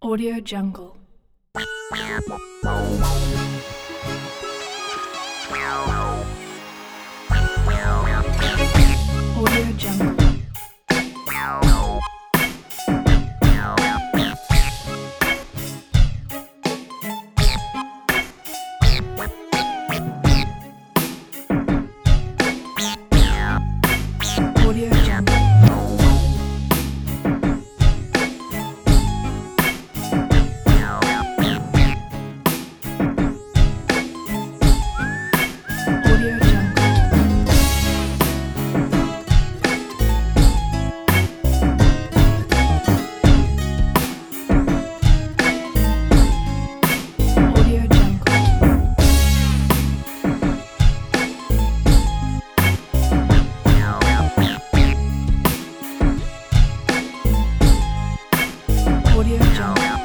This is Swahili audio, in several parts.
Audio Jungle. Audio Jungle. Audio Jungle. Audio Jungle. Audio Jungle. Audio Jungle.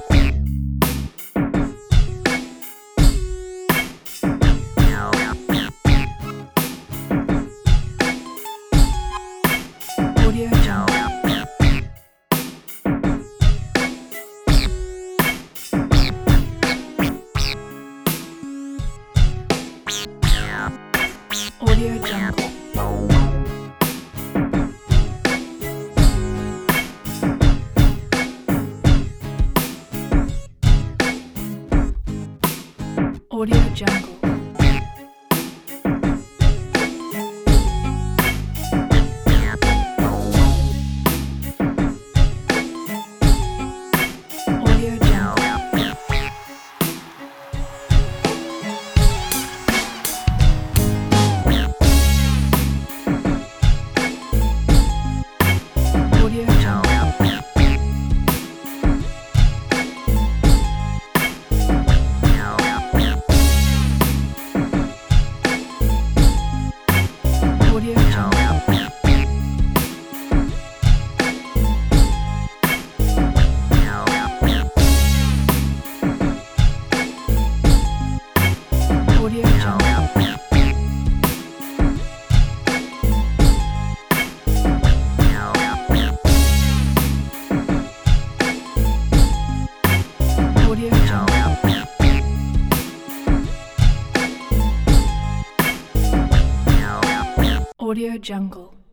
Audio Jungle. Audio Jungle. Audio Jungle. Audio Jungle. Audio Jungle. Audio Jungle. Audio Jungle. Audio Jungle. Audio Jungle.